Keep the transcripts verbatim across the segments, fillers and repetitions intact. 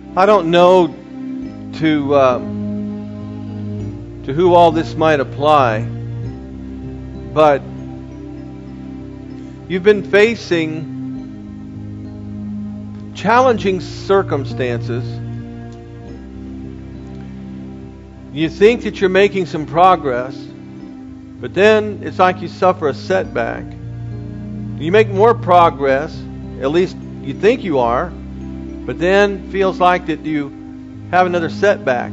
I don't know to uh, to who all this might apply, but you've been facing challenging circumstances. You think that you're making some progress, but then it's like you suffer a setback. You make more progress, at least you think you are, but then feels like that you have another setback.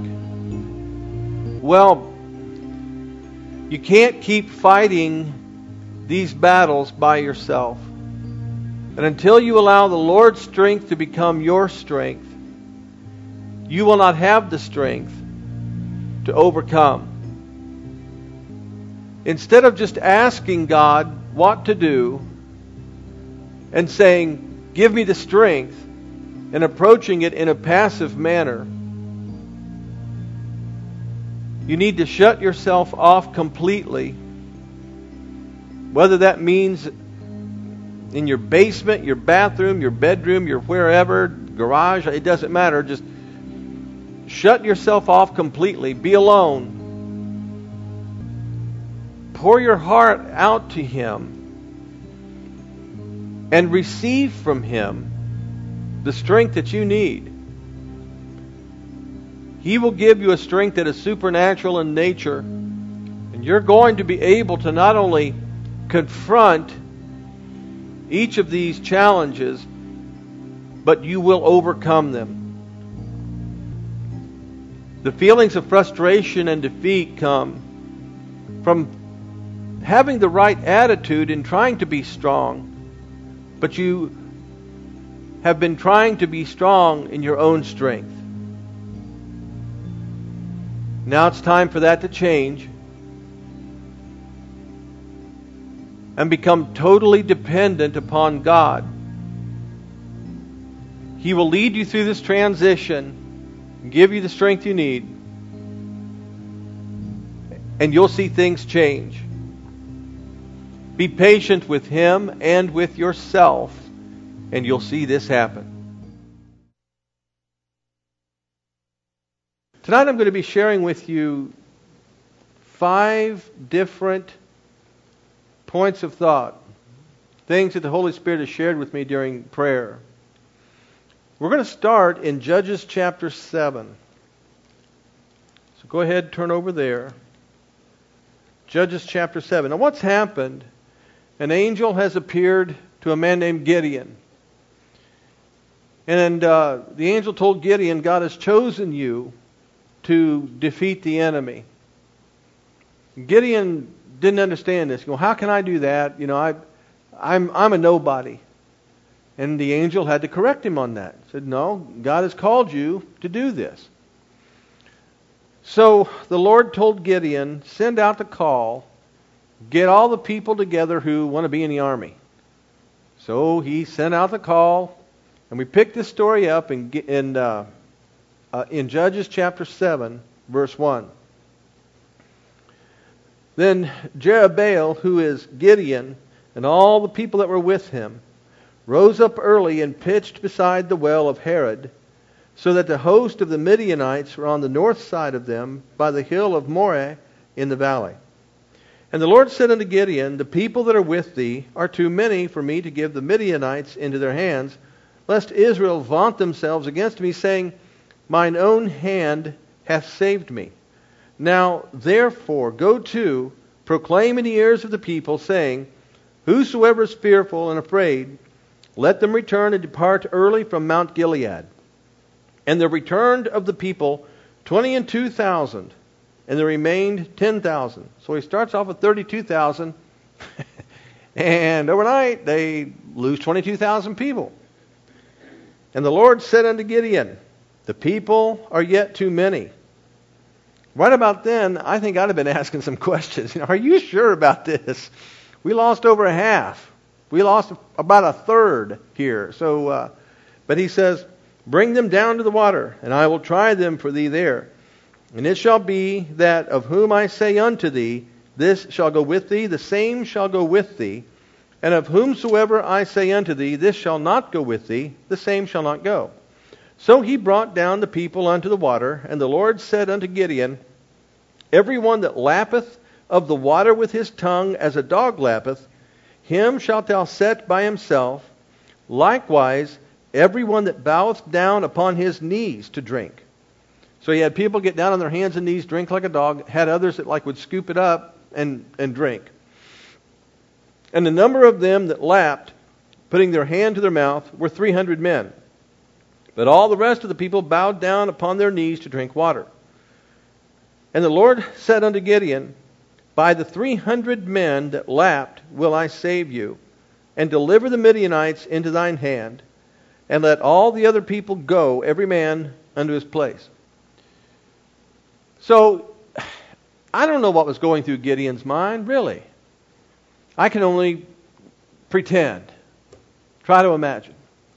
Well, you can't keep fighting these battles by yourself. And until you allow the Lord's strength to become your strength, you will not have the strength to overcome. Instead of just asking God what to do and saying, "Give me the strength," and approaching it in a passive manner, you need to shut yourself off completely. Whether that means in your basement, your bathroom, your bedroom, your wherever, garage, it doesn't matter. Just shut yourself off completely. Be alone. Pour your heart out to Him and receive from Him the strength that you need. He will give you a strength that is supernatural in nature, and you're going to be able to not only confront each of these challenges, but you will overcome them. The feelings of frustration and defeat come from having the right attitude and trying to be strong, but you have been trying to be strong in your own strength. Now it's time for that to change and become totally dependent upon God. He will lead you through this transition and give you the strength you need, and you'll see things change. Be patient with Him and with yourself, and you'll see this happen. Tonight I'm going to be sharing with you five different points of thought, things that the Holy Spirit has shared with me during prayer. We're going to start in Judges chapter seven. So go ahead, turn over there. Judges chapter seven. Now what's happened? An angel has appeared to a man named Gideon. And uh, the angel told Gideon, God has chosen you to defeat the enemy. Gideon didn't understand this. You know, how can I do that? You know, I, I'm I'm a nobody. And the angel had to correct him on that. He said, no, God has called you to do this. So the Lord told Gideon, send out the call, get all the people together who want to be in the army. So he sent out the call, and we picked this story up in in, uh, uh, in Judges chapter seven, verse one. Then Jerubbaal, who is Gideon, and all the people that were with him, rose up early and pitched beside the well of Harod, so that the host of the Midianites were on the north side of them, by the hill of Moreh in the valley. And the Lord said unto Gideon, the people that are with thee are too many for me to give the Midianites into their hands, lest Israel vaunt themselves against me, saying, mine own hand hath saved me. Now therefore go to, proclaim in the ears of the people, saying, whosoever is fearful and afraid, let them return and depart early from Mount Gilead. And there returned of the people twenty and two thousand, and there remained ten thousand. So he starts off with thirty-two thousand, and overnight they lose twenty-two thousand people. And the Lord said unto Gideon, the people are yet too many. Right about then, I think I'd have been asking some questions. You know, are you sure about this? We lost over a half. We lost about a third here. So, uh, but he says, bring them down to the water, and I will try them for thee there. And it shall be that of whom I say unto thee, this shall go with thee, the same shall go with thee. And of whomsoever I say unto thee, this shall not go with thee, the same shall not go. So he brought down the people unto the water, and the Lord said unto Gideon, Every one that lappeth of the water with his tongue as a dog lappeth, him shalt thou set by himself. Likewise, every one that boweth down upon his knees to drink. So he had people get down on their hands and knees, drink like a dog, had others that like would scoop it up and, and drink. And the number of them that lapped, putting their hand to their mouth, were three hundred men. But all the rest of the people bowed down upon their knees to drink water. And the Lord said unto Gideon, By the three hundred men that lapped will I save you, and deliver the Midianites into thine hand, and let all the other people go, every man unto his place. So, I don't know what was going through Gideon's mind, really. I can only pretend, try to imagine.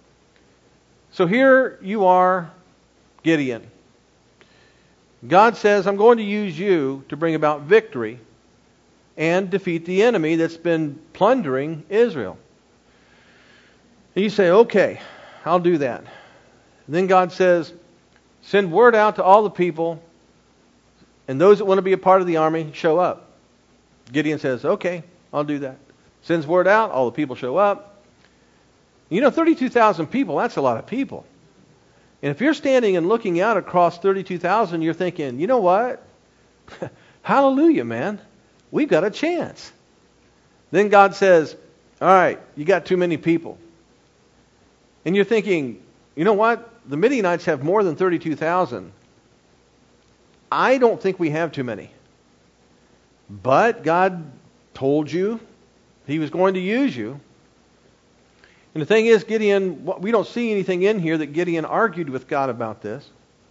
So here you are, Gideon. God says, I'm going to use you to bring about victory and defeat the enemy that's been plundering Israel. And you say, okay, I'll do that. And then God says, send word out to all the people, and those that want to be a part of the army, show up. Gideon says, okay, I'll do that. Sends word out, all the people show up. You know, thirty-two thousand people, that's a lot of people. And if you're standing and looking out across thirty-two thousand, you're thinking, you know what? Hallelujah, man. We've got a chance. Then God says, all right, you got too many people. And you're thinking, you know what? The Midianites have more than thirty-two thousand. I don't think we have too many. But God told you He was going to use you. And the thing is, Gideon, we don't see anything in here that Gideon argued with God about this.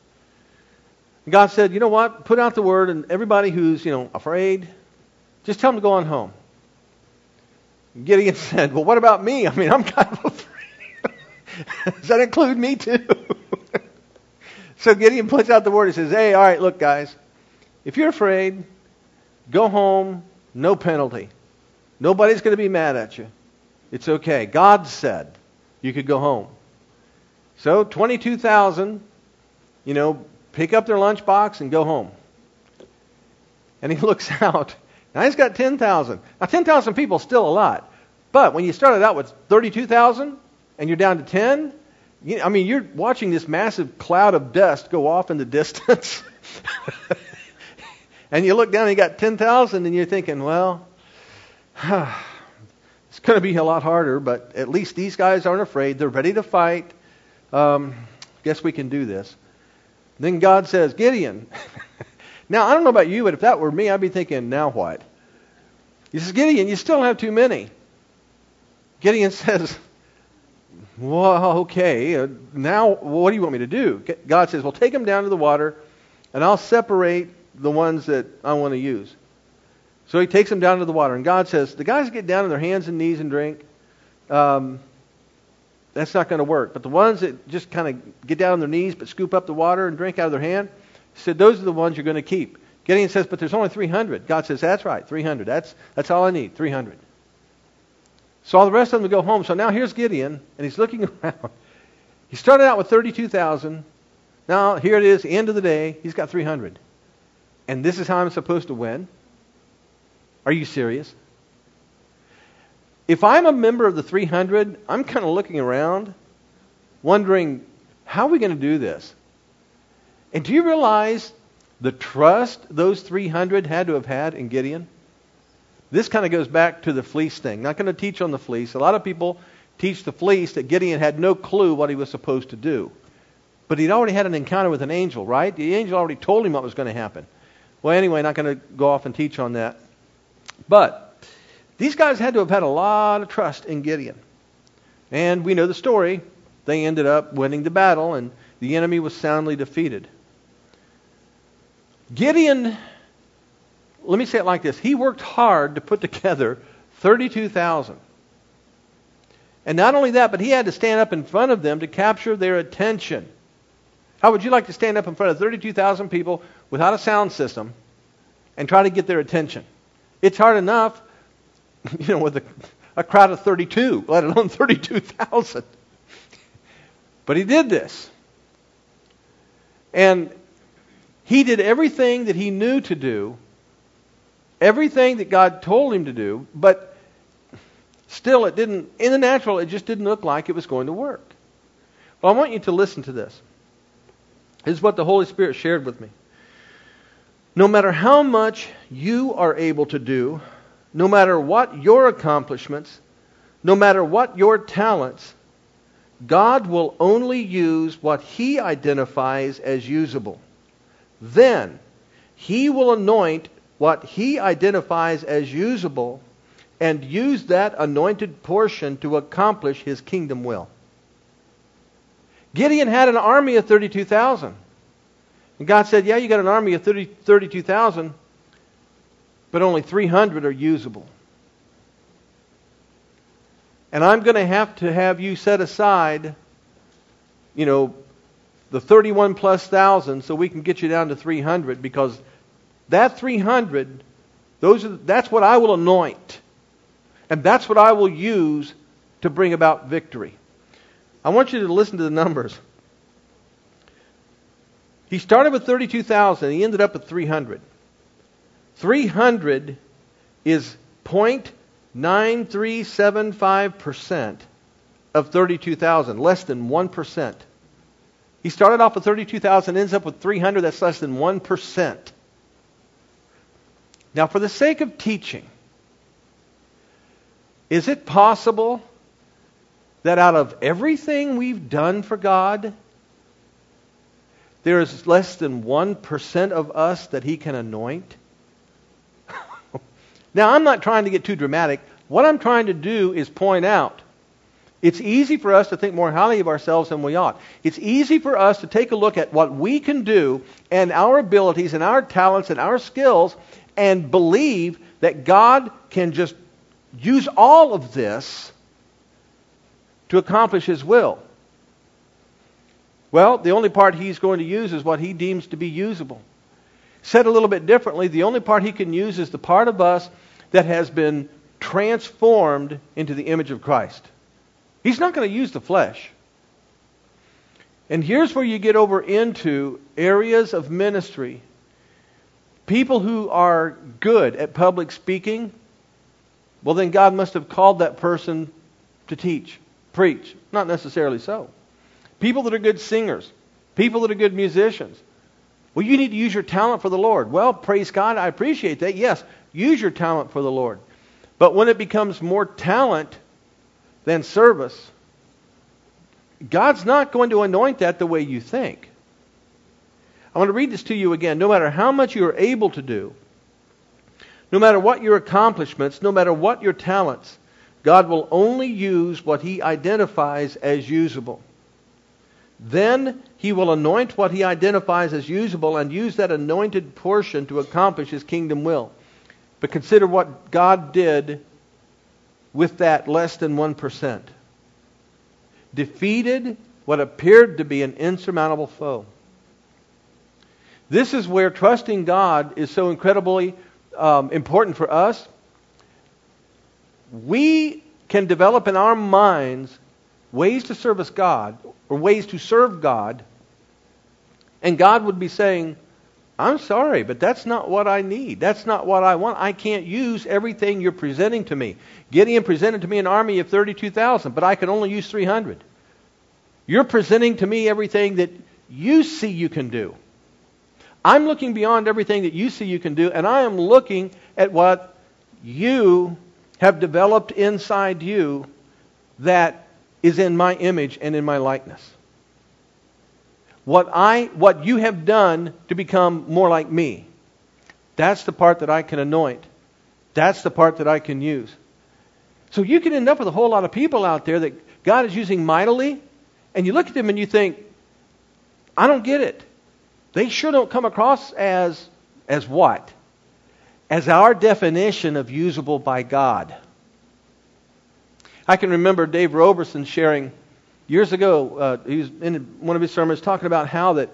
God said, you know what? Put out the word, and everybody who's, you know, afraid, just tell them to go on home. Gideon said, well, what about me? I mean, I'm kind of afraid. Does that include me too? So Gideon puts out the word and says, hey, all right, look, guys. If you're afraid, go home, no penalty. Nobody's going to be mad at you. It's okay. God said you could go home. So twenty-two thousand, you know, pick up their lunchbox and go home. And he looks out. Now he's got ten thousand. Now ten thousand people is still a lot. But when you started out with thirty-two thousand and you're down to ten, you, I mean, you're watching this massive cloud of dust go off in the distance. And you look down and you got ten thousand and you're thinking, well, it's going to be a lot harder, but at least these guys aren't afraid. They're ready to fight. Um, guess we can do this. Then God says, Gideon. Now, I don't know about you, but if that were me, I'd be thinking, now what? He says, Gideon, you still have too many. Gideon says, well, okay. Uh, now, what do you want me to do? God says, well, take them down to the water, and I'll separate the ones that I want to use. So he takes them down to the water. And God says, the guys get down on their hands and knees and drink, um, that's not going to work. But the ones that just kind of get down on their knees but scoop up the water and drink out of their hand, he said, those are the ones you're going to keep. Gideon says, but there's only three hundred. God says, that's right, three hundred. That's, that's all I need, three hundred. So all the rest of them go home. So now here's Gideon, and he's looking around. He started out with thirty-two thousand. Now here it is, end of the day, he's got three hundred. And this is how I'm supposed to win? Are you serious? If I'm a member of the three hundred, I'm kind of looking around, wondering, how are we going to do this? And do you realize the trust those three hundred had to have had in Gideon? This kind of goes back to the fleece thing. Not going to teach on the fleece. A lot of people teach the fleece that Gideon had no clue what he was supposed to do. But he'd already had an encounter with an angel, right? The angel already told him what was going to happen. Well, anyway, not going to go off and teach on that. But these guys had to have had a lot of trust in Gideon. And we know the story. They ended up winning the battle, and the enemy was soundly defeated. Gideon, let me say it like this. He worked hard to put together thirty-two thousand. And not only that, but he had to stand up in front of them to capture their attention. How would you like to stand up in front of thirty-two thousand people without a sound system and try to get their attention? It's hard enough, you know, with a, a crowd of thirty-two, let alone thirty-two thousand. But he did this. And he did everything that he knew to do, everything that God told him to do, but still it didn't, in the natural, it just didn't look like it was going to work. Well, I want you to listen to this. This is what the Holy Spirit shared with me. No matter how much you are able to do, no matter what your accomplishments, no matter what your talents, God will only use what He identifies as usable. Then, He will anoint what He identifies as usable and use that anointed portion to accomplish His kingdom will. Gideon had an army of thirty-two thousand. And God said, yeah, you got an army of thirty, thirty-two thousand, but only three hundred are usable. And I'm going to have to have you set aside, you know, the thirty-one plus thousand so we can get you down to three hundred, because that three hundred, those are, that's what I will anoint. And that's what I will use to bring about victory. I want you to listen to the numbers. He started with thirty-two thousand. He ended up at three hundred. three hundred is zero point nine three seven five percent of thirty-two thousand. Less than one percent. He started off with thirty-two thousand, ends up with three hundred. That's less than one percent. Now, for the sake of teaching, is it possible that out of everything we've done for God, there is less than one percent of us that He can anoint? Now, I'm not trying to get too dramatic. What I'm trying to do is point out, it's easy for us to think more highly of ourselves than we ought. It's easy for us to take a look at what we can do and our abilities and our talents and our skills and believe that God can just use all of this to accomplish His will. Well, the only part He's going to use is what He deems to be usable. Said a little bit differently, the only part He can use is the part of us that has been transformed into the image of Christ. He's not going to use the flesh. And here's where you get over into areas of ministry. People who are good at public speaking, well, then God must have called that person to teach, preach. Not necessarily so. People that are good singers, people that are good musicians. Well, you need to use your talent for the Lord. Well, praise God, I appreciate that. Yes, use your talent for the Lord. But when it becomes more talent than service, God's not going to anoint that the way you think. I want to read this to you again. No matter how much you are able to do, no matter what your accomplishments, no matter what your talents, God will only use what He identifies as usable. Then He will anoint what He identifies as usable and use that anointed portion to accomplish His kingdom will. But consider what God did with that less than one percent. Defeated what appeared to be an insurmountable foe. This is where trusting God is so incredibly um, important for us. We can develop in our minds ways to service God, or ways to serve God, and God would be saying, I'm sorry, but that's not what I need. That's not what I want. I can't use everything you're presenting to me. Gideon presented to me an army of thirty-two thousand, but I can only use three hundred. You're presenting to me everything that you see you can do. I'm looking beyond everything that you see you can do, and I am looking at what you have developed inside you that is in my image and in my likeness. What I, what you have done to become more like me, that's the part that I can anoint. That's the part that I can use. So you can end up with a whole lot of people out there that God is using mightily, and you look at them and you think, I don't get it. They sure don't come across as, as what? As our definition of usable by God. I can remember Dave Roberson sharing years ago, uh, he was in one of his sermons talking about how that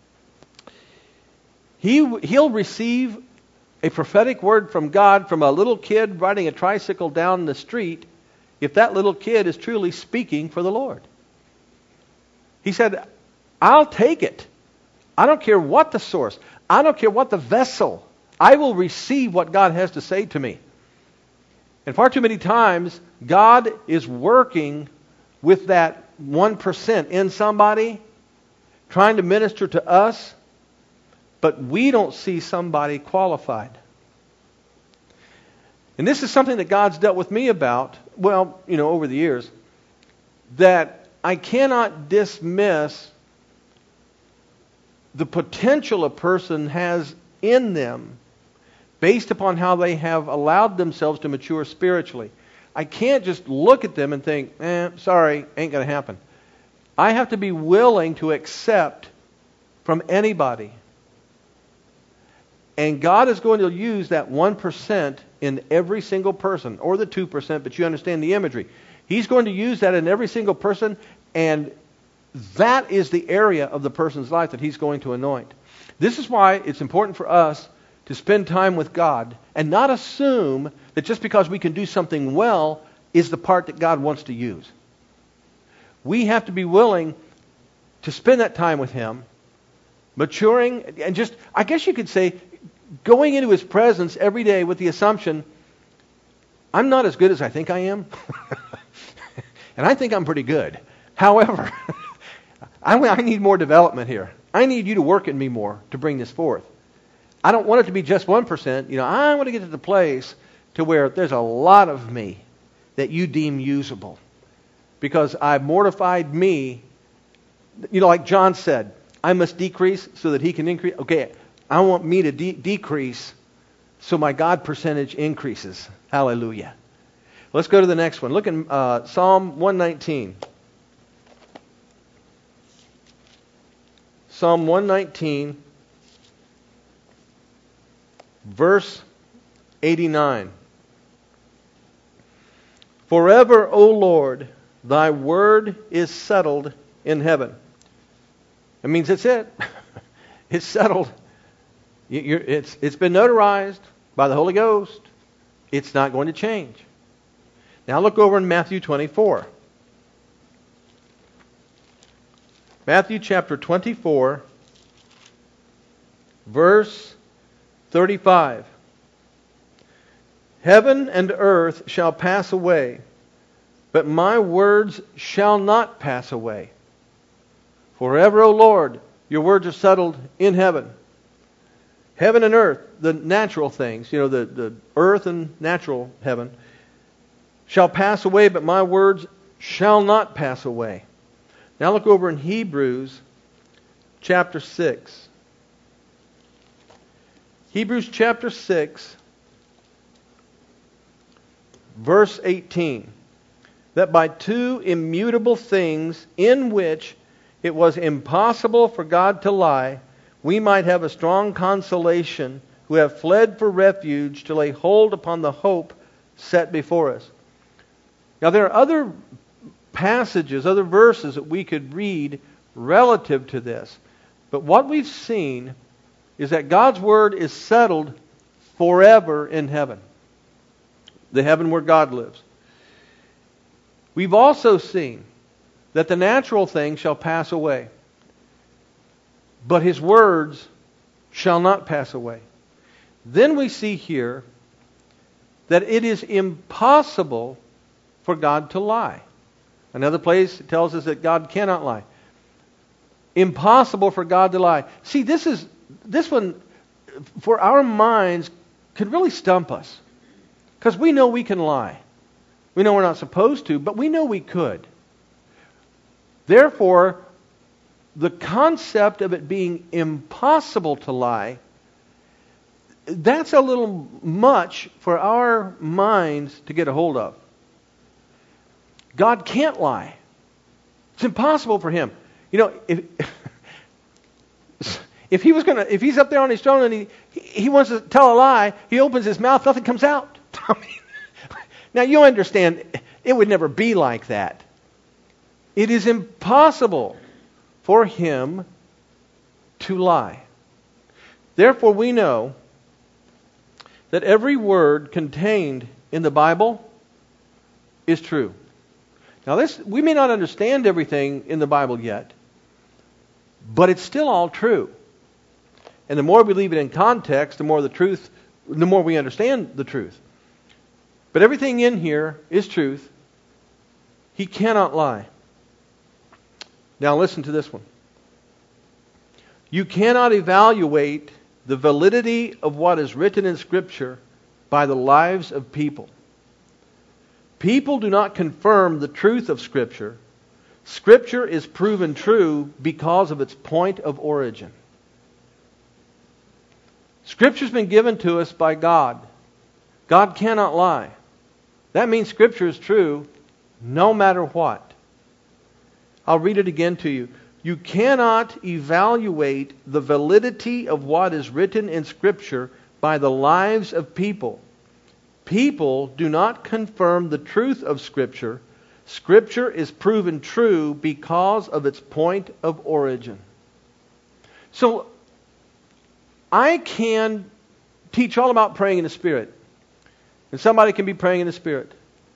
he, he'll receive a prophetic word from God from a little kid riding a tricycle down the street if that little kid is truly speaking for the Lord. He said, I'll take it. I don't care what the source. I don't care what the vessel. I will receive what God has to say to me. And far too many times, God is working with that one percent in somebody, trying to minister to us, but we don't see somebody qualified. And this is something that God's dealt with me about, well, you know, over the years, that I cannot dismiss the potential a person has in them based upon how they have allowed themselves to mature spiritually. I can't just look at them and think, eh, sorry, ain't going to happen. I have to be willing to accept from anybody. And God is going to use that one percent in every single person, or the two percent, but you understand the imagery. He's going to use that in every single person, and that is the area of the person's life that He's going to anoint. This is why it's important for us to spend time with God and not assume that just because we can do something well is the part that God wants to use. We have to be willing to spend that time with Him, maturing, and just, I guess you could say, going into His presence every day with the assumption, I'm not as good as I think I am. And I think I'm pretty good. However, I, I need more development here. I need you to work in me more to bring this forth. I don't want it to be just one percent. You know, I want to get to the place to where there's a lot of me that you deem usable. Because I've mortified me. You know, like John said, I must decrease so that He can increase. Okay, I want me to de- decrease so my God percentage increases. Hallelujah. Let's go to the next one. Look in uh, Psalm one nineteen. Psalm one nineteen, verse eighty-nine. Forever, O Lord, Thy word is settled in heaven. It means it's it. It's settled. You're, it's, it's been notarized by the Holy Ghost. It's not going to change. Now look over in Matthew twenty-four. Matthew chapter twenty-four, verse thirty-five. Heaven and earth shall pass away, but my words shall not pass away. Forever, O Lord, your words are settled in heaven. Heaven and earth, the natural things, you know, the, the earth and natural heaven, shall pass away, but my words shall not pass away. Now look over in Hebrews chapter six. Hebrews chapter six, verse eighteen. That by two immutable things in which it was impossible for God to lie, we might have a strong consolation who have fled for refuge to lay hold upon the hope set before us. Now there are other passages, other verses that we could read relative to this. But what we've seen is that God's Word is settled forever in heaven. The heaven where God lives. We've also seen that the natural things shall pass away, but His words shall not pass away. Then we see here that it is impossible for God to lie. Another place tells us that God cannot lie. Impossible for God to lie. See, this is this one, for our minds, could really stump us. Because we know we can lie. We know we're not supposed to, but we know we could. Therefore, the concept of it being impossible to lie, that's a little much for our minds to get a hold of. God can't lie. It's impossible for Him. You know, if if he was gonna, if He's up there on His throne and he he wants to tell a lie, He opens His mouth, nothing comes out. I mean, now you understand, it would never be like that. It is impossible for Him to lie. Therefore, we know that every word contained in the Bible is true. Now, this we may not understand everything in the Bible yet, but it's still all true. And the more we leave it in context, the more the truth, the more we understand the truth. But everything in here is truth. He cannot lie. Now listen to this one. You cannot evaluate the validity of what is written in Scripture by the lives of people. People do not confirm the truth of Scripture. Scripture is proven true because of its point of origin. Scripture's been given to us by God. God cannot lie. That means Scripture is true no matter what. I'll read it again to you. You cannot evaluate the validity of what is written in Scripture by the lives of people. People do not confirm the truth of Scripture. Scripture is proven true because of its point of origin. So, I can teach all about praying in the Spirit. And somebody can be praying in the Spirit.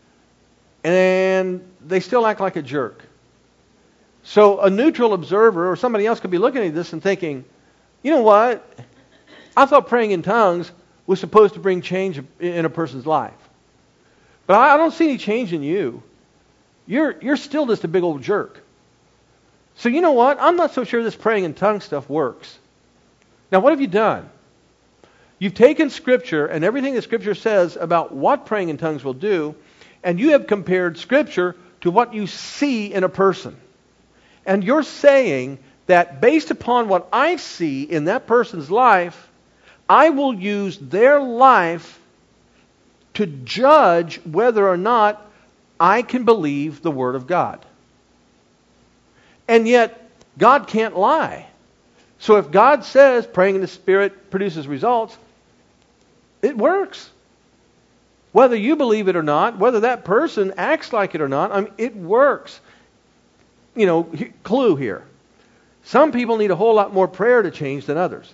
And they still act like a jerk. So a neutral observer or somebody else could be looking at this and thinking, you know what? I thought praying in tongues was supposed to bring change in a person's life. But I don't see any change in you. You're, you're still just a big old jerk. So you know what? I'm not so sure this praying in tongues stuff works. Now what have you done? You've taken Scripture and everything that Scripture says about what praying in tongues will do, and you have compared Scripture to what you see in a person. And you're saying that based upon what I see in that person's life, I will use their life to judge whether or not I can believe the Word of God. And yet, God can't lie. So if God says praying in the Spirit produces results, it works. Whether you believe it or not, whether that person acts like it or not, I mean, it works. You know, clue here. Some people need a whole lot more prayer to change than others.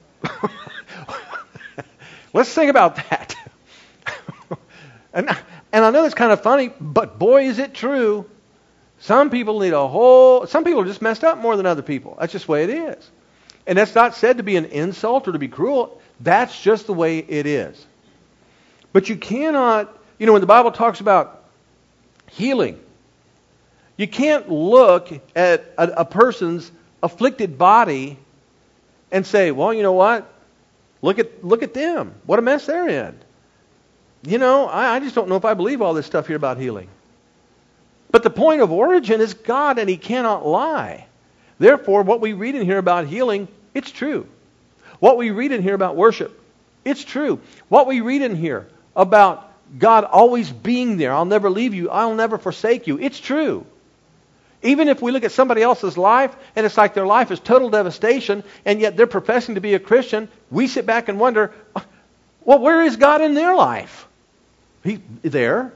Let's think about that. and, and I know it's kind of funny, but boy, is it true. Some people need a whole... Some people are just messed up more than other people. That's just the way it is. And that's not said to be an insult or to be cruel. That's just the way it is. But you cannot... You know, when the Bible talks about healing, you can't look at a, a person's afflicted body and say, well, you know what? Look at look at them. What a mess they're in. You know, I, I just don't know if I believe all this stuff here about healing. But the point of origin is God, and He cannot lie. Therefore, what we read in here about healing, it's true. What we read in here about worship, it's true. What we read in here about God always being there, I'll never leave you, I'll never forsake you, it's true. Even if we look at somebody else's life and it's like their life is total devastation and yet they're professing to be a Christian, we sit back and wonder, well, where is God in their life? He's there.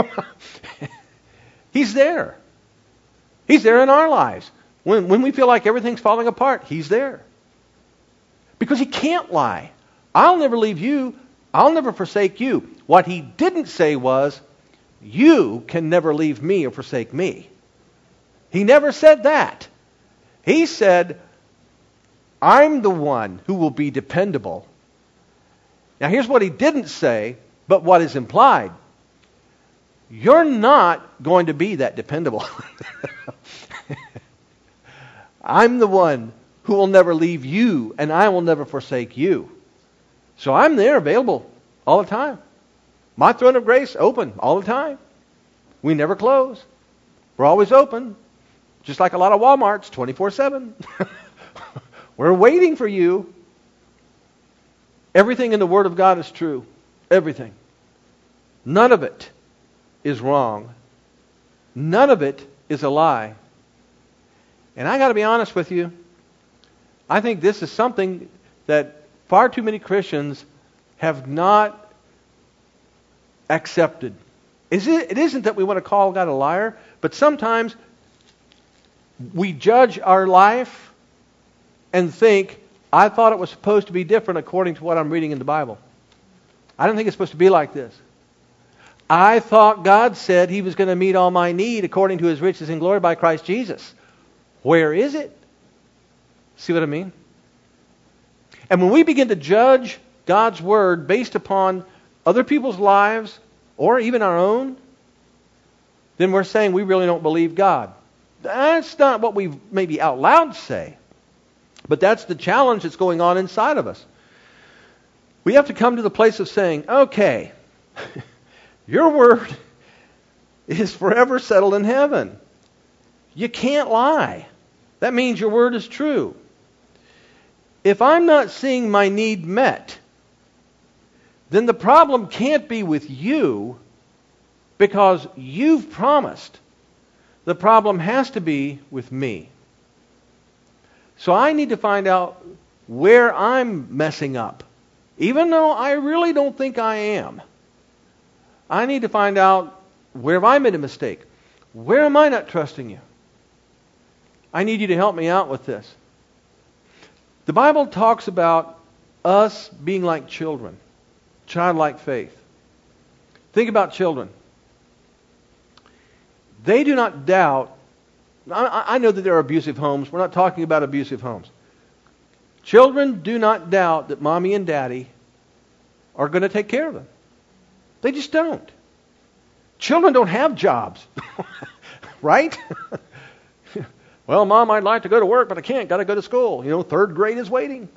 He's there. He's there in our lives. When, when we feel like everything's falling apart, He's there. Because He can't lie. I'll never leave you. I'll never forsake you. What He didn't say was, you can never leave me or forsake me. He never said that. He said, I'm the one who will be dependable. Now here's what He didn't say, but what is implied. You're not going to be that dependable. I'm the one who will never leave you, and I will never forsake you. So I'm there, available all the time. My throne of grace, open all the time. We never close. We're always open. Just like a lot of Walmarts, twenty-four seven. We're waiting for you. Everything in the Word of God is true. Everything. None of it is wrong. None of it is a lie. And I got to be honest with you. I think this is something that far too many Christians have not accepted. It isn't that we want to call God a liar, but sometimes we judge our life and think, I thought it was supposed to be different according to what I'm reading in the Bible. I don't think it's supposed to be like this. I thought God said He was going to meet all my need according to His riches and glory by Christ Jesus. Where is it? See what I mean? And when we begin to judge God's Word based upon other people's lives or even our own, then we're saying we really don't believe God. That's not what we maybe out loud say, but that's the challenge that's going on inside of us. We have to come to the place of saying, okay, your Word is forever settled in heaven. You can't lie. That means your Word is true. If I'm not seeing my need met, then the problem can't be with you because you've promised. The problem has to be with me. So I need to find out where I'm messing up. Even though I really don't think I am. I need to find out where have I made a mistake. Where am I not trusting you? I need you to help me out with this. The Bible talks about us being like children. Childlike faith. Think about children. They do not doubt. I, I know that there are abusive homes. We're not talking about abusive homes. Children do not doubt that mommy and daddy are going to take care of them. They just don't. Children don't have jobs. Right? Well, Mom, I'd like to go to work, but I can't. Got to go to school. You know, third grade is waiting.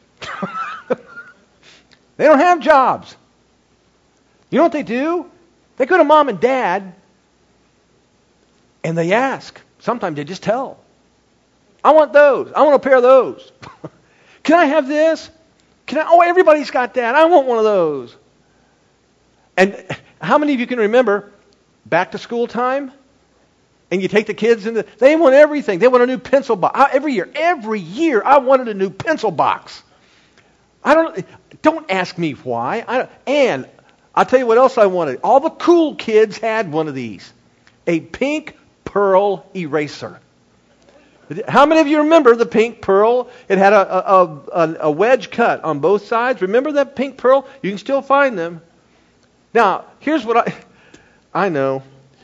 They don't have jobs. You know what they do? They go to Mom and Dad, and they ask. Sometimes they just tell. I want those. I want a pair of those. Can I have this? Can I? Oh, everybody's got that. I want one of those. And how many of you can remember back to school time? And you take the kids into, they want everything. They want a new pencil box. I, every year, every year I wanted a new pencil box. I don't, don't ask me why. I don't, and I'll tell you what else I wanted. All the cool kids had one of these. A pink pearl eraser. How many of you remember the pink pearl? It had a, a, a, a wedge cut on both sides. Remember that pink pearl? You can still find them. Now, here's what I, I know.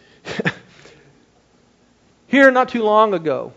Here, not too long ago,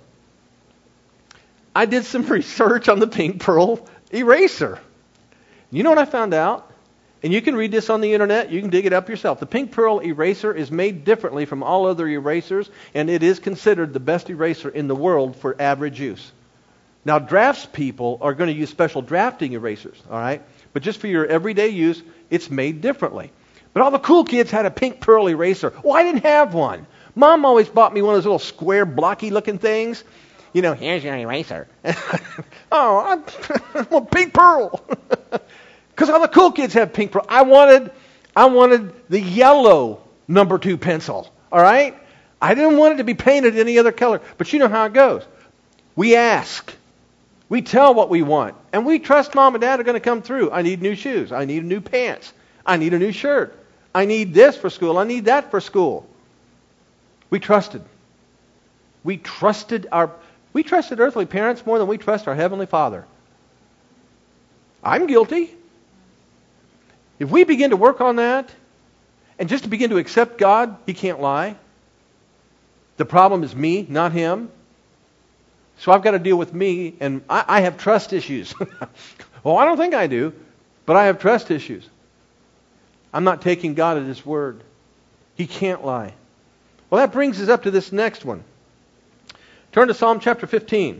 I did some research on the pink pearl eraser. You know what I found out? And you can read this on the internet. You can dig it up yourself. The pink pearl eraser is made differently from all other erasers, and it is considered the best eraser in the world for average use. Now, drafts people are going to use special drafting erasers, all right? But just for your everyday use, it's made differently. But all the cool kids had a pink pearl eraser. Oh, I didn't have one. Mom always bought me one of those little square, blocky-looking things. You know, here's your eraser. Oh, I want pink pearl. Because all the cool kids have pink pearl. I wanted, I wanted the yellow number two pencil. All right? I didn't want it to be painted any other color. But you know how it goes. We ask. We tell what we want. And we trust Mom and Dad are going to come through. I need new shoes. I need new pants. I need a new shirt. I need this for school. I need that for school. We trusted. We trusted our we trusted earthly parents more than we trust our Heavenly Father. I'm guilty. If we begin to work on that, and just to begin to accept God, He can't lie. The problem is me, not Him. So I've got to deal with me, and I, I have trust issues. Well, I don't think I do, but I have trust issues. I'm not taking God at His word. He can't lie. Well, that brings us up to this next one. Turn to Psalm chapter fifteen.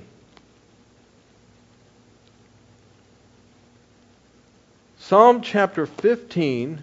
Psalm chapter fifteen.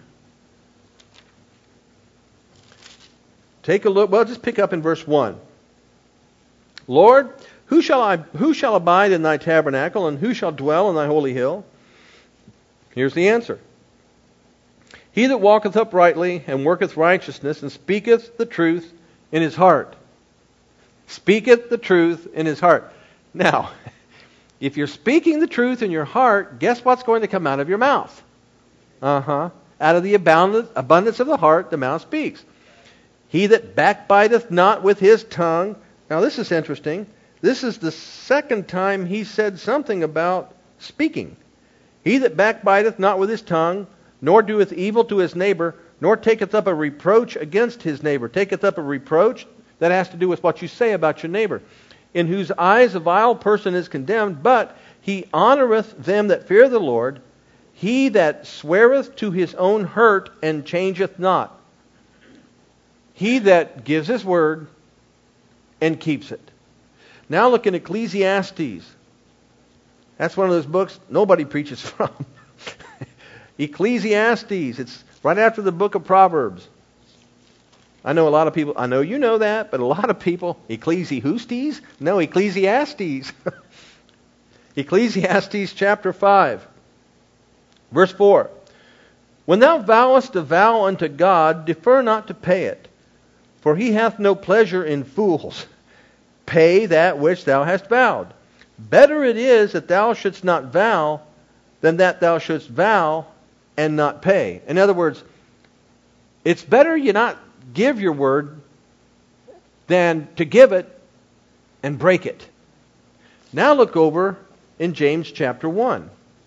Take a look. Well, just pick up in verse one. Lord, who shall I who shall abide in thy tabernacle, and who shall dwell in thy holy hill? Here's the answer. He that walketh uprightly and worketh righteousness and speaketh the truth in his heart. Speaketh the truth in his heart. Now, if you're speaking the truth in your heart, guess what's going to come out of your mouth? Uh-huh. Out of the abundance of the heart, the mouth speaks. He that backbiteth not with his tongue. Now, this is interesting. This is the second time he said something about speaking. He that backbiteth not with his tongue, nor doeth evil to his neighbor, nor taketh up a reproach against his neighbor. Taketh up a reproach, that has to do with what you say about your neighbor. In whose eyes a vile person is condemned, but He honoureth them that fear the Lord. He that sweareth to his own hurt and changeth not. He that gives his word and keeps it. Now look in Ecclesiastes. That's one of those books nobody preaches from. Ecclesiastes. It's right after the book of Proverbs. I know a lot of people, I know you know that, but a lot of people, Ecclesiastes? No, Ecclesiastes. Ecclesiastes chapter five. Verse four. When thou vowest a vow unto God, defer not to pay it, for he hath no pleasure in fools. Pay that which thou hast vowed. Better it is that thou shouldst not vow than that thou shouldst vow and not pay. In other words, it's better you not give your word than to give it and break it. Now look over in James chapter one.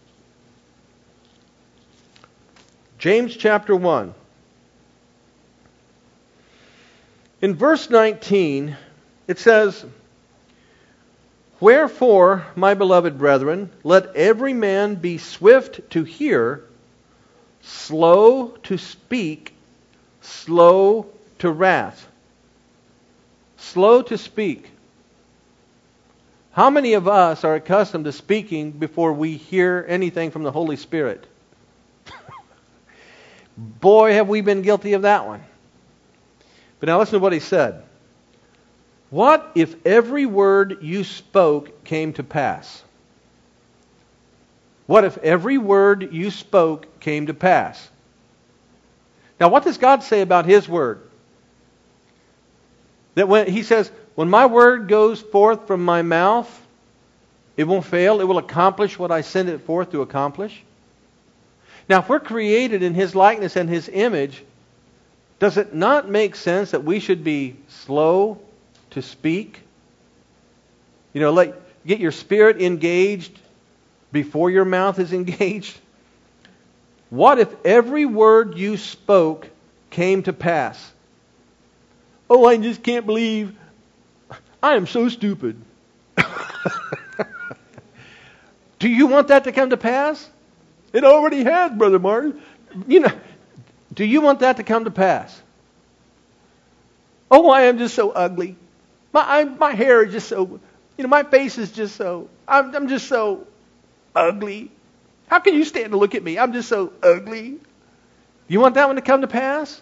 James chapter one. In verse nineteen, it says, Wherefore, my beloved brethren, let every man be swift to hear, slow to speak, slow to wrath. Slow to speak. How many of us are accustomed to speaking before we hear anything from the Holy Spirit? Boy, have we been guilty of that one. But now listen to what he said. What if every word you spoke came to pass? What if every word you spoke came to pass? Now, what does God say about His word? That when He says, when my word goes forth from my mouth, it won't fail. It will accomplish what I send it forth to accomplish. Now, if we're created in His likeness and His image, does it not make sense that we should be slow to speak? You know, like get your spirit engaged before your mouth is engaged. What if every word you spoke came to pass? Oh, I just can't believe I am so stupid. Do you want that to come to pass? It already has, Brother Martin. You know, do you want that to come to pass? Oh, I am just so ugly. My I, my hair is just so, you know, my face is just so, I'm, I'm just so ugly. How can you stand to look at me? I'm just so ugly. You want that one to come to pass?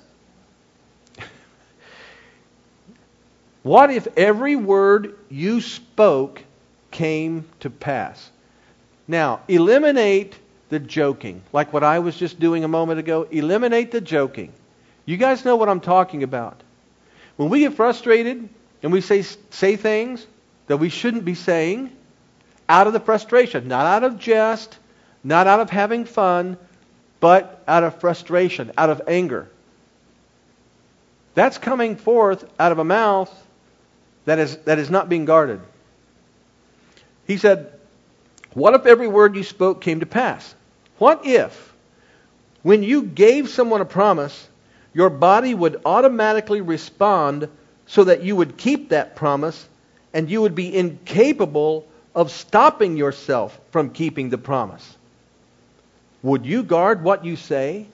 What if every word you spoke came to pass? Now, eliminate the joking. Like what I was just doing a moment ago. Eliminate the joking. You guys know what I'm talking about. When we get frustrated and we say say things that we shouldn't be saying out of the frustration, not out of jest, not out of having fun, but out of frustration, out of anger. That's coming forth out of a mouth that is that is not being guarded. He said, what if every word you spoke came to pass? What if, when you gave someone a promise, your body would automatically respond so that you would keep that promise and you would be incapable of stopping yourself from keeping the promise? Would you guard what you say?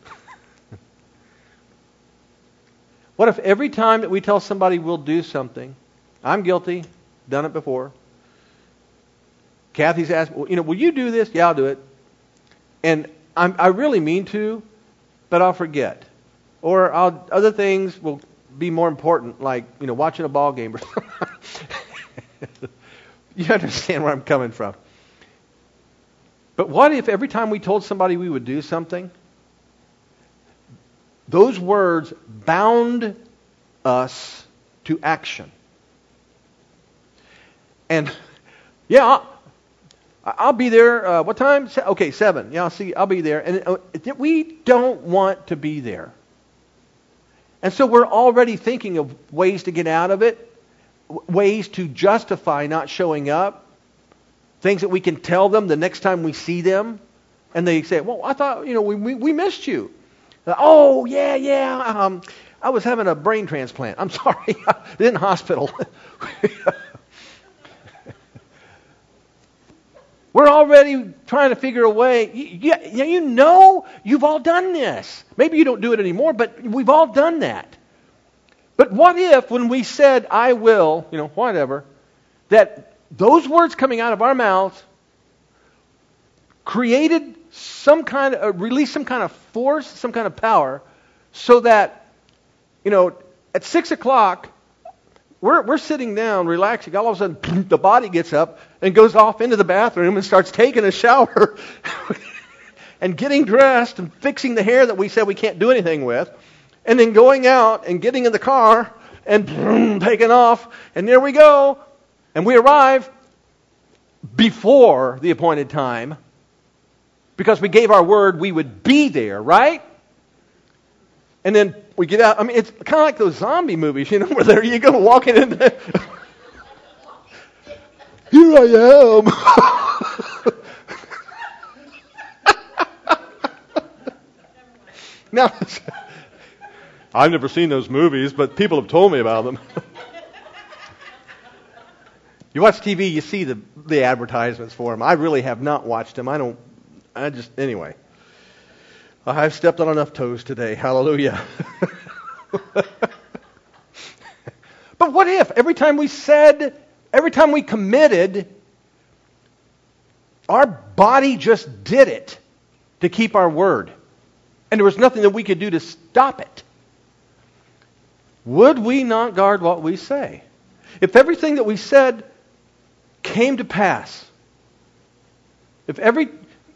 What if every time that we tell somebody we'll do something, I'm guilty, done it before. Kathy's asked, well, you know, will you do this? Yeah, I'll do it. And I'm, I really mean to, but I'll forget. Or I'll, other things will be more important, like, you know, watching a ball game or something. You understand where I'm coming from. But what if every time we told somebody we would do something, those words bound us to action? And, yeah, I'll, I'll be there, uh, what time? Okay, seven. Yeah, I'll see, I'll be there. And uh, we don't want to be there. And so we're already thinking of ways to get out of it, ways to justify not showing up, things that we can tell them the next time we see them. And they say, well, I thought, you know, we we, we missed you. Uh, oh, yeah, yeah, um, I was having a brain transplant. I'm sorry, in hospital. We're already trying to figure a way. You, you, you know you've all done this. Maybe you don't do it anymore, but we've all done that. But what if when we said, I will, you know, whatever, that those words coming out of our mouths created some kind of, uh, released some kind of force, some kind of power, so that, you know, at six o'clock, we're, we're sitting down, relaxing. All of a sudden, the body gets up and goes off into the bathroom and starts taking a shower and getting dressed and fixing the hair that we said we can't do anything with, and then going out and getting in the car and boom, taking off, and there we go. And we arrive before the appointed time because we gave our word we would be there, right? And then we get out. I mean, it's kind of like those zombie movies, you know, where there you go, walking in there. Here I am. Now, I've never seen those movies, but people have told me about them. You watch T V, you see the the advertisements for them. I really have not watched them. I don't. I just anyway. I've stepped on enough toes today. Hallelujah. But what if every time we said, every time we committed, our body just did it to keep our word, and there was nothing that we could do to stop it? Would we not guard what we say? If everything that we said came to pass, if every...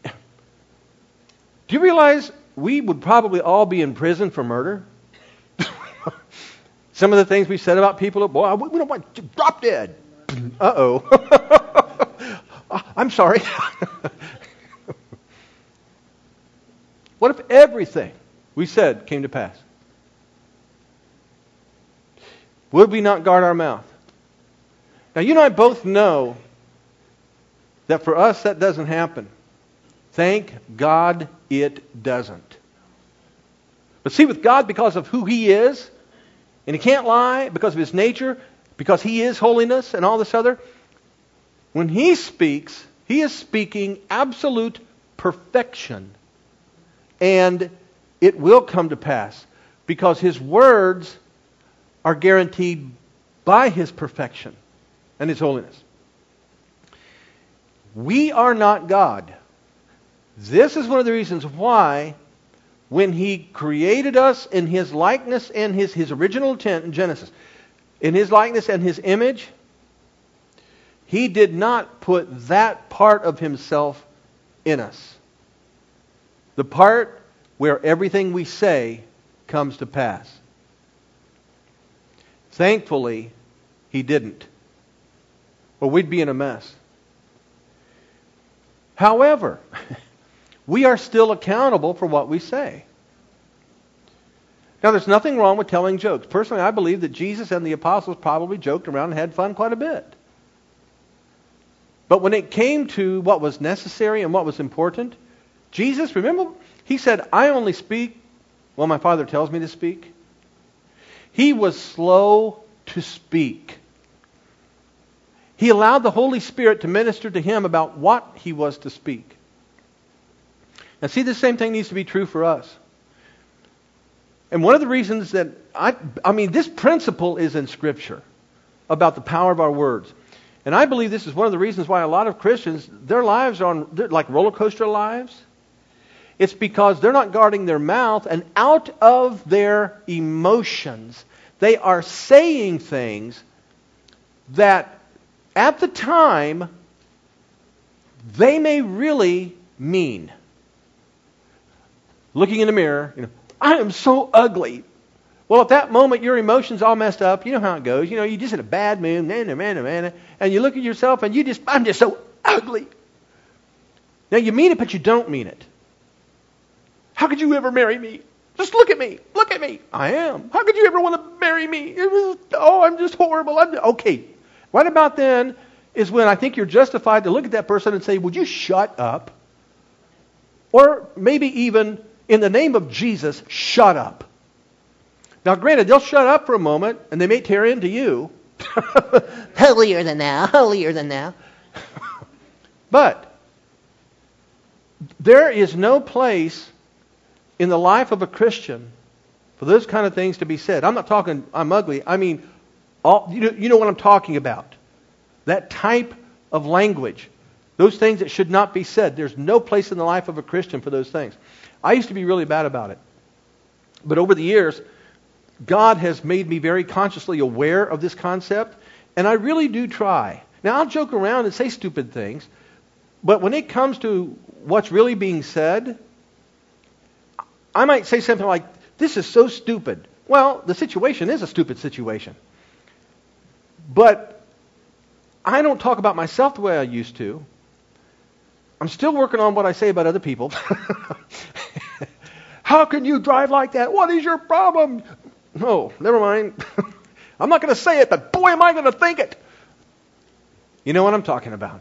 Do you realize we would probably all be in prison for murder? Some of the things we said about people, boy, we don't want to drop dead. Uh-oh. I'm sorry. What if everything we said came to pass? Would we not guard our mouth? Now, you and I both know that for us that doesn't happen. Thank God it doesn't. But see, with God, because of who He is, and He can't lie, because of His nature, because He is holiness and all this other, when He speaks, He is speaking absolute perfection. And it will come to pass, because His words are guaranteed by His perfection and His holiness. We are not God. This is one of the reasons why, when He created us in His likeness and His, His original intent in Genesis, in His likeness and His image, He did not put that part of Himself in us. The part where everything we say comes to pass. Thankfully, He didn't, or we'd be in a mess. However, we are still accountable for what we say. Now, there's nothing wrong with telling jokes. Personally, I believe that Jesus and the apostles probably joked around and had fun quite a bit. But when it came to what was necessary and what was important, Jesus, remember, He said, I only speak when my Father tells me to speak. He was slow to speak. He allowed the Holy Spirit to minister to Him about what He was to speak. Now see, the same thing needs to be true for us. And one of the reasons that, I, I mean, this principle is in Scripture about the power of our words. And I believe this is one of the reasons why a lot of Christians, their lives are on, they're like roller coaster lives. It's because they're not guarding their mouth, and out of their emotions, they are saying things that at the time they may really mean. Looking in the mirror, you know, I am so ugly. Well, at that moment, your emotions all messed up. You know how it goes. You know, you're just in a bad mood, man, man, man, and you look at yourself and you just, I'm just so ugly. Now, you mean it, but you don't mean it. How could you ever marry me? Just look at me. Look at me. I am. How could you ever want to marry me? It was, oh, I'm just horrible. I'm, okay. What about then is when I think you're justified to look at that person and say, would you shut up? Or maybe even, in the name of Jesus, shut up. Now, granted, they'll shut up for a moment, and they may tear into you. Holier than thou, holier than thou. But There is no place in the life of a Christian for those kind of things to be said. I'm not talking, I'm ugly. I mean, all, you know, you know what I'm talking about. That type of language. Those things that should not be said. There's no place in the life of a Christian for those things. I used to be really bad about it. But over the years, God has made me very consciously aware of this concept. And I really do try. Now, I'll joke around and say stupid things. But when it comes to what's really being said, I might say something like, this is so stupid. Well, the situation is a stupid situation. But I don't talk about myself the way I used to. I'm still working on what I say about other people. How can you drive like that? What is your problem? No, never mind. I'm not going to say it, but boy, am I going to think it. You know what I'm talking about.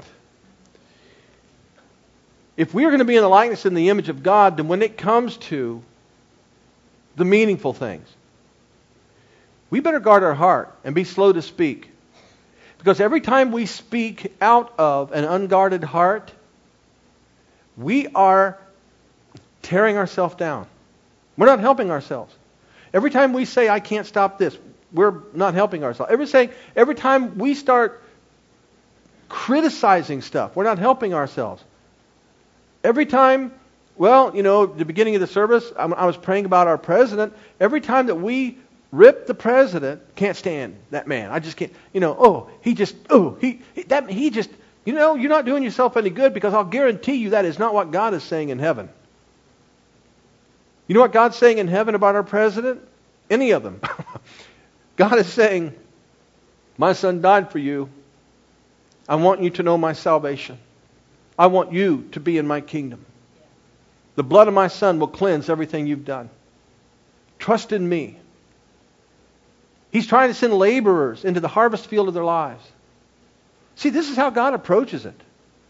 If we're going to be in the likeness and the image of God, then when it comes to the meaningful things, we better guard our heart and be slow to speak. Because every time we speak out of an unguarded heart, we are tearing ourselves down. We're not helping ourselves. Every time we say, I can't stop this, we're not helping ourselves. Every, say, every time we start criticizing stuff, we're not helping ourselves. Every time, well, you know, the beginning of the service, I was praying about our president. Every time that we rip the president, can't stand that man. I just can't, you know, oh, he just, oh, he, he that he just, you know, you're not doing yourself any good, because I'll guarantee you that is not what God is saying in heaven. You know what God's saying in heaven about our president? Any of them. God is saying, my son died for you. I want you to know my salvation. I want you to be in my kingdom. The blood of my son will cleanse everything you've done. Trust in me. He's trying to send laborers into the harvest field of their lives. See, this is how God approaches it.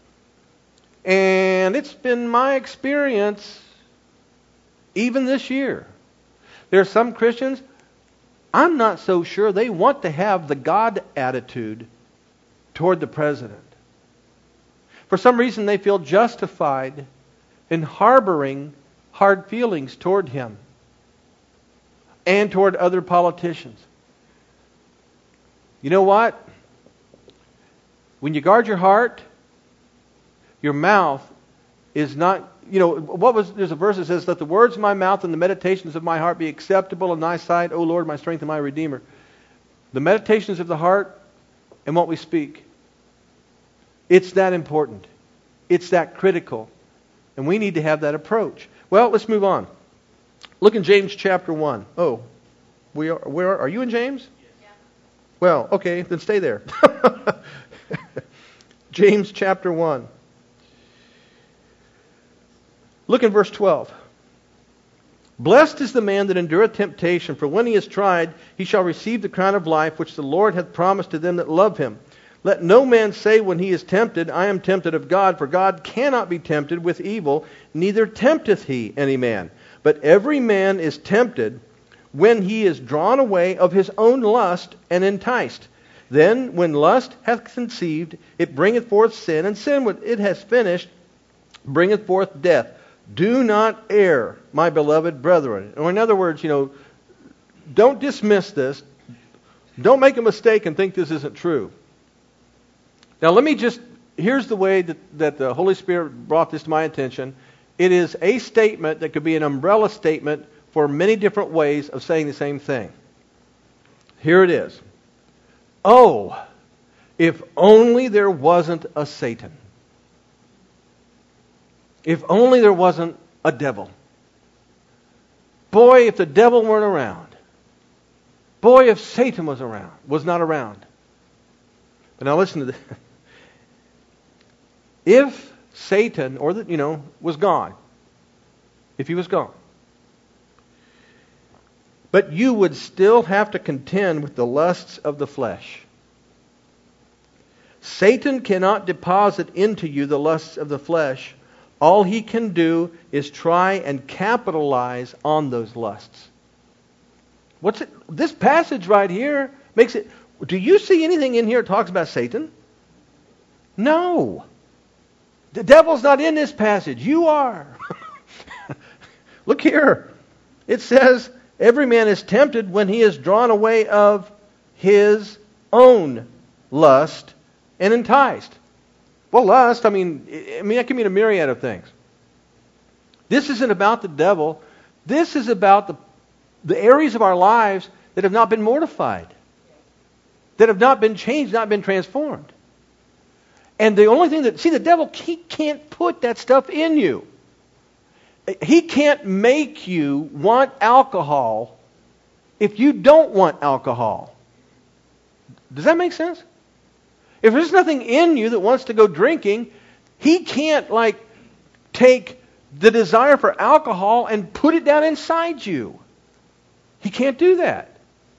And it's been my experience even this year. There are some Christians, I'm not so sure they want to have the God attitude toward the president. For some reason, they feel justified in harboring hard feelings toward him and toward other politicians. You know what? When you guard your heart, your mouth is not, you know, what was, there's a verse that says, let the words of my mouth and the meditations of my heart be acceptable in thy sight, O Lord, my strength and my Redeemer. The meditations of the heart and what we speak. It's that important. It's that critical. And we need to have that approach. Well, let's move on. Look in James chapter one. Oh, we are, where are, are you in James? Yeah. Well, okay, then stay there. James chapter one. Look in verse twelve. Blessed is the man that endureth temptation, for when he is tried, he shall receive the crown of life, which the Lord hath promised to them that love him. Let no man say when he is tempted, I am tempted of God, for God cannot be tempted with evil, neither tempteth he any man. But every man is tempted when he is drawn away of his own lust and enticed. Then, when lust hath conceived, it bringeth forth sin, and sin, when it has finished, bringeth forth death. Do not err, my beloved brethren. Or in other words, you know, don't dismiss this. Don't make a mistake and think this isn't true. Now let me just, here's the way that, that the Holy Spirit brought this to my attention. It is a statement that could be an umbrella statement for many different ways of saying the same thing. Here it is. Oh, if only there wasn't a Satan. If only there wasn't a devil. Boy, if the devil weren't around. Boy, if Satan was around, was not around. But now listen to this. If Satan, or the, you know, was gone, if he was gone, but you would still have to contend with the lusts of the flesh. Satan cannot deposit into you the lusts of the flesh. All he can do is try and capitalize on those lusts. What's it? This passage right here makes it. Do you see anything in here that talks about Satan? No. The devil's not in this passage. You are. Look here. It says, every man is tempted when he is drawn away of his own lust and enticed. Well, lust, I mean, I mean, that can mean a myriad of things. This isn't about the devil. This is about the, the areas of our lives that have not been mortified, that have not been changed, not been transformed. And the only thing that, see, the devil, he can't put that stuff in you. He can't make you want alcohol if you don't want alcohol. Does that make sense? If there's nothing in you that wants to go drinking, he can't, like, take the desire for alcohol and put it down inside you. He can't do that.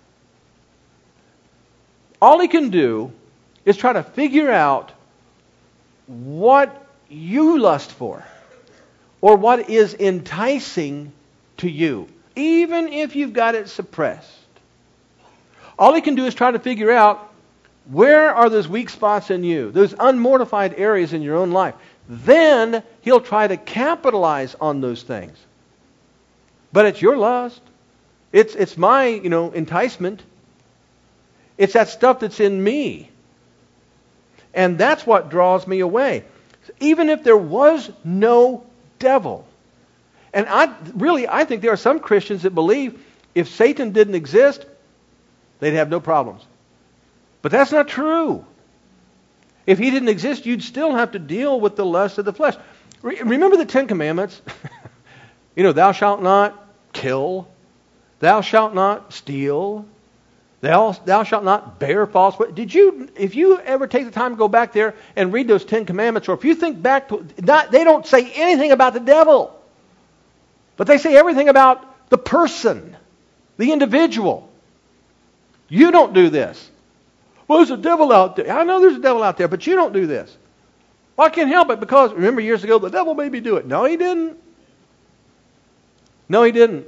All he can do is try to figure out what you lust for or what is enticing to you, even if you've got it suppressed. All he can do is try to figure out where are those weak spots in you, those unmortified areas in your own life. Then he'll try to capitalize on those things. But it's your lust. It's it's my, you know, enticement. It's that stuff that's in me. And that's what draws me away. Even if there was no devil. And I really, I think there are some Christians that believe if Satan didn't exist, they'd have no problems. But that's not true. If he didn't exist, you'd still have to deal with the lust of the flesh. Re- remember the Ten Commandments? You know, thou shalt not kill. Thou shalt not steal. Thou, thou shalt not bear false witness. Did you, if you ever take the time to go back there and read those Ten Commandments, or if you think back to, not, they don't say anything about the devil. But they say everything about the person, the individual. You don't do this. Well, there's a devil out there. I know there's a devil out there, but you don't do this. Well, I can't help it because, remember years ago, the devil made me do it. No, he didn't. No, he didn't.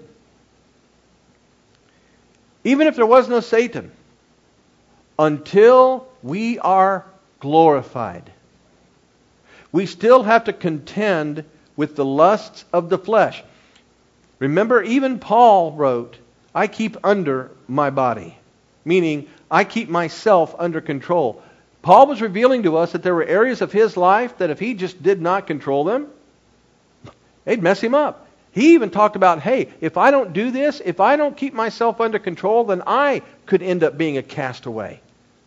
Even if there was no Satan, until we are glorified, we still have to contend with the lusts of the flesh. Remember, even Paul wrote, I keep under my body. Meaning, I keep myself under control. Paul was revealing to us that there were areas of his life that if he just did not control them, they'd mess him up. He even talked about, hey, if I don't do this, if I don't keep myself under control, then I could end up being a castaway.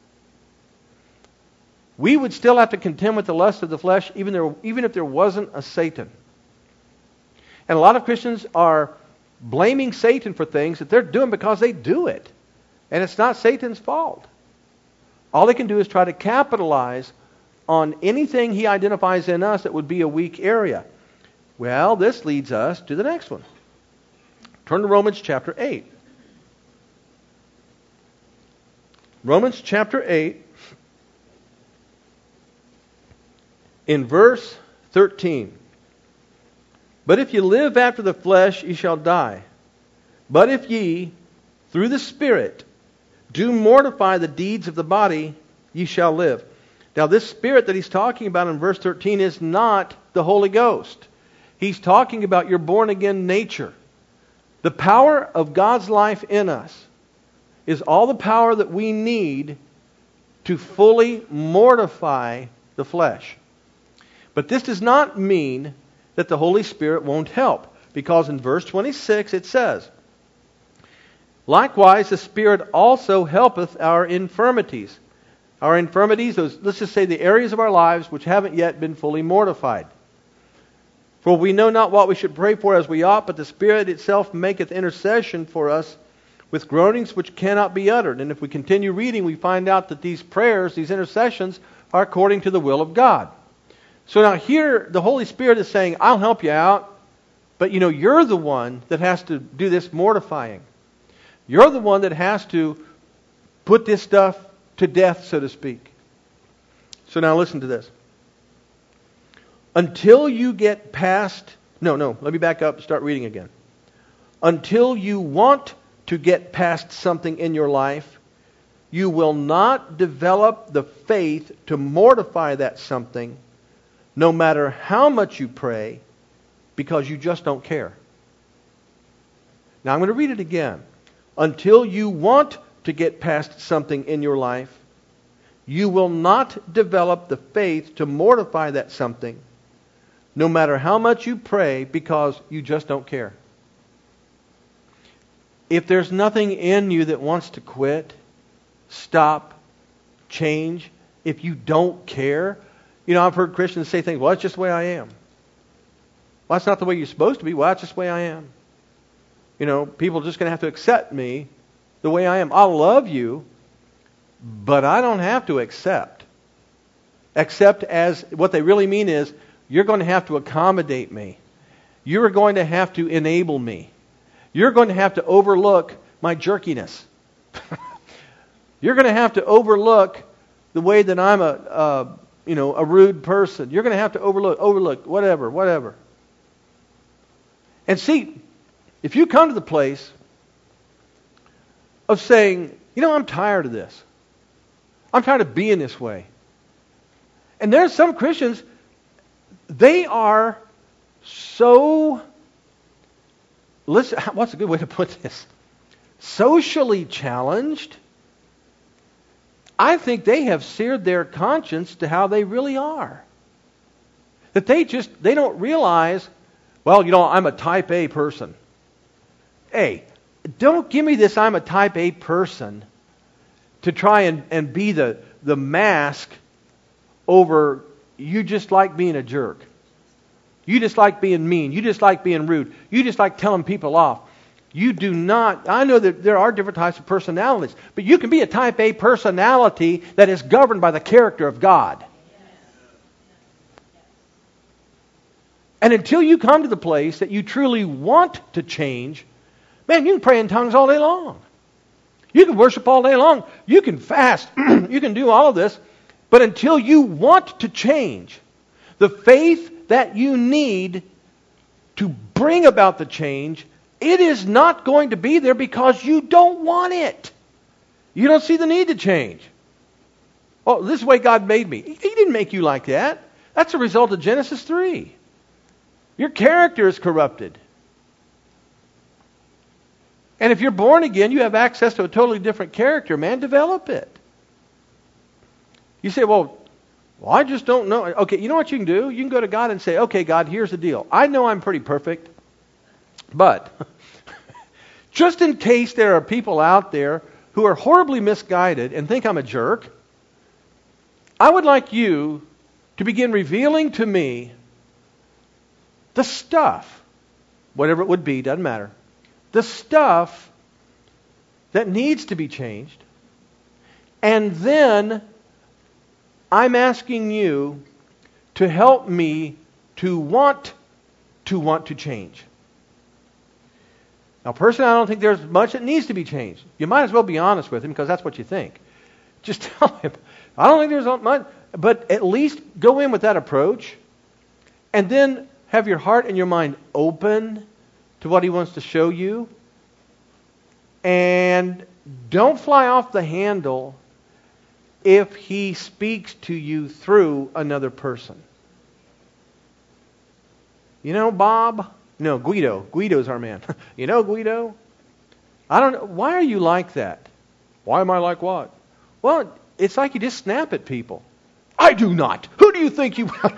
We would still have to contend with the lust of the flesh, even, there, even if there wasn't a Satan. And a lot of Christians are blaming Satan for things that they're doing because they do it. And it's not Satan's fault. All they can do is try to capitalize on anything he identifies in us that would be a weak area. Well, this leads us to the next one. Turn to Romans chapter eight. Romans chapter eight, in verse thirteen. But if ye live after the flesh, ye shall die. But if ye, through the Spirit, do mortify the deeds of the body, ye shall live. Now this Spirit that he's talking about in verse thirteen is not the Holy Ghost. He's talking about your born-again nature. The power of God's life in us is all the power that we need to fully mortify the flesh. But this does not mean that the Holy Spirit won't help. Because in verse twenty-six it says, likewise, the Spirit also helpeth our infirmities. Our infirmities, those, let's just say the areas of our lives which haven't yet been fully mortified. For we know not what we should pray for as we ought, but the Spirit itself maketh intercession for us with groanings which cannot be uttered. And if we continue reading, we find out that these prayers, these intercessions, are according to the will of God. So now here, the Holy Spirit is saying, I'll help you out, but you know, you're the one that has to do this mortifying. You're the one that has to put this stuff to death, so to speak. So now listen to this. Until you get past... No, no, let me back up and start reading again. Until you want to get past something in your life, you will not develop the faith to mortify that something no matter how much you pray, because you just don't care. Now I'm going to read it again. Until you want to get past something in your life, you will not develop the faith to mortify that something, no matter how much you pray, because you just don't care. If there's nothing in you that wants to quit, stop, change, if you don't care, you know, I've heard Christians say things, well, that's just the way I am. Well, that's not the way you're supposed to be. Well, that's just the way I am. You know, people are just going to have to accept me the way I am. I'll love you, but I don't have to accept. Accept as what they really mean is, you're going to have to accommodate me. You're going to have to enable me. You're going to have to overlook my jerkiness. You're going to have to overlook the way that I'm a, a, you know, a rude person. You're going to have to overlook, overlook, whatever, whatever. And see, if you come to the place of saying, you know, I'm tired of this. I'm tired of being this way. And there's some Christians, they are so, listen, what's a good way to put this? Socially challenged. I think they have seared their conscience to how they really are. That they just, they don't realize, well, you know, I'm a type A person. Hey, don't give me this I'm a type A person to try and, and be the, the mask over you just like being a jerk. You just like being mean. You just like being rude. You just like telling people off. You do not, I know that there are different types of personalities, but you can be a type A personality that is governed by the character of God. And until you come to the place that you truly want to change, man, you can pray in tongues all day long. You can worship all day long. You can fast. You can do all of this. But until you want to change, the faith that you need to bring about the change, it is not going to be there because you don't want it. You don't see the need to change. Oh, this is the way God made me. He didn't make you like that. That's a result of Genesis three. Your character is corrupted. And if you're born again, you have access to a totally different character, man. Develop it. You say, well, well, I just don't know. Okay, you know what you can do? You can go to God and say, okay, God, here's the deal. I know I'm pretty perfect, but just in case there are people out there who are horribly misguided and think I'm a jerk, I would like you to begin revealing to me the stuff, whatever it would be, doesn't matter, the stuff that needs to be changed, and then I'm asking you to help me to want to want to change. Now, personally, I don't think there's much that needs to be changed. You might as well be honest with him because that's what you think. Just tell him, I don't think there's much, but at least go in with that approach and then have your heart and your mind open to what he wants to show you. And don't fly off the handle if he speaks to you through another person. You know, Bob? No, Guido. Guido's our man. You know, Guido? I don't know. Why are you like that? Why am I like what? Well, it's like you just snap at people. I do not. Who do you think you are?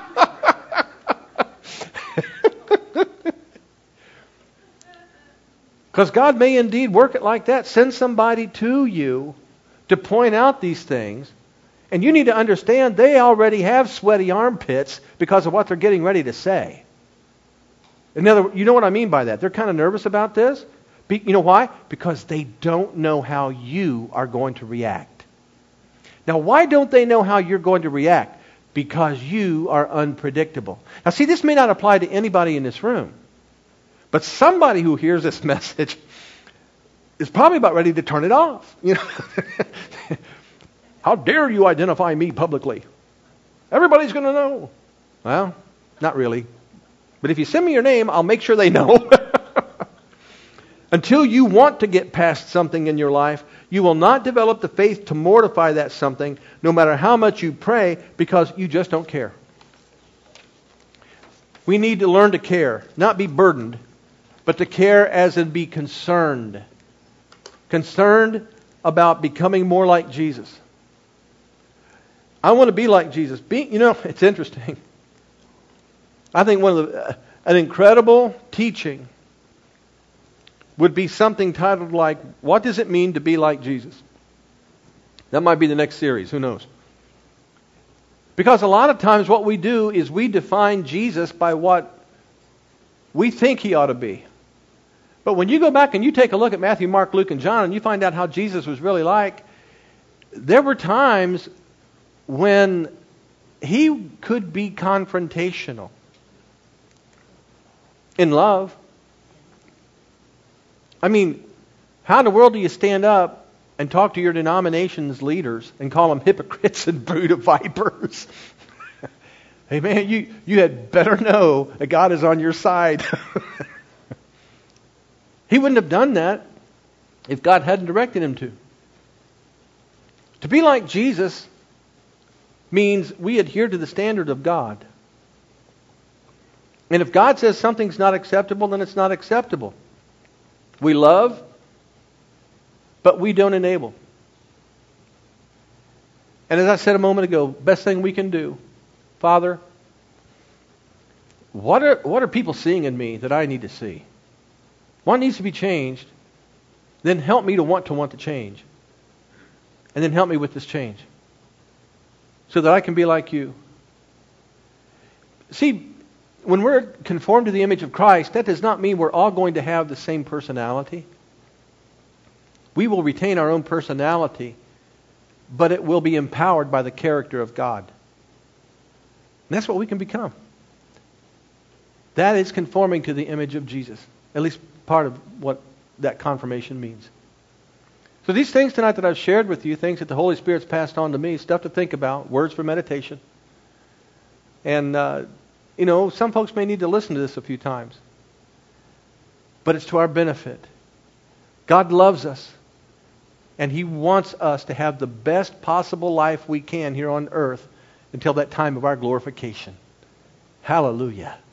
Because God may indeed work it like that. Send somebody to you to point out these things. And you need to understand they already have sweaty armpits because of what they're getting ready to say. In other words, you know what I mean by that? They're kind of nervous about this. Be, you know why? Because they don't know how you are going to react. Now, why don't they know how you're going to react? Because you are unpredictable. Now, see, this may not apply to anybody in this room. But somebody who hears this message is probably about ready to turn it off. You know, how dare you identify me publicly? Everybody's going to know. Well, not really. But if you send me your name, I'll make sure they know. Until you want to get past something in your life, you will not develop the faith to mortify that something, no matter how much you pray, because you just don't care. We need to learn to care, not be burdened, but to care as in be concerned. Concerned about becoming more like Jesus. I want to be like Jesus. Be, you know, it's interesting. I think one of the, uh, an incredible teaching would be something titled like, what does it mean to be like Jesus? That might be the next series. Who knows? Because a lot of times what we do is we define Jesus by what we think He ought to be. But when you go back and you take a look at Matthew, Mark, Luke, and John, and you find out how Jesus was really like, there were times when He could be confrontational. In love. I mean, how in the world do you stand up and talk to your denomination's leaders and call them hypocrites and brood of vipers? Hey man, you, you had better know that God is on your side. He wouldn't have done that if God hadn't directed him to. To be like Jesus means we adhere to the standard of God. And if God says something's not acceptable, then it's not acceptable. We love, but we don't enable. And as I said a moment ago, best thing we can do, Father, what are what are people seeing in me that I need to see? What needs to be changed? Then help me to want to want to change. And then help me with this change. So that I can be like you. See, when we're conformed to the image of Christ, that does not mean we're all going to have the same personality. We will retain our own personality, but it will be empowered by the character of God. And that's what we can become. That is conforming to the image of Jesus. At least part of what that confirmation means. So these things tonight that I've shared with you, things that the Holy Spirit's passed on to me, stuff to think about, words for meditation. And, uh, you know, some folks may need to listen to this a few times. But it's to our benefit. God loves us. And He wants us to have the best possible life we can here on earth until that time of our glorification. Hallelujah.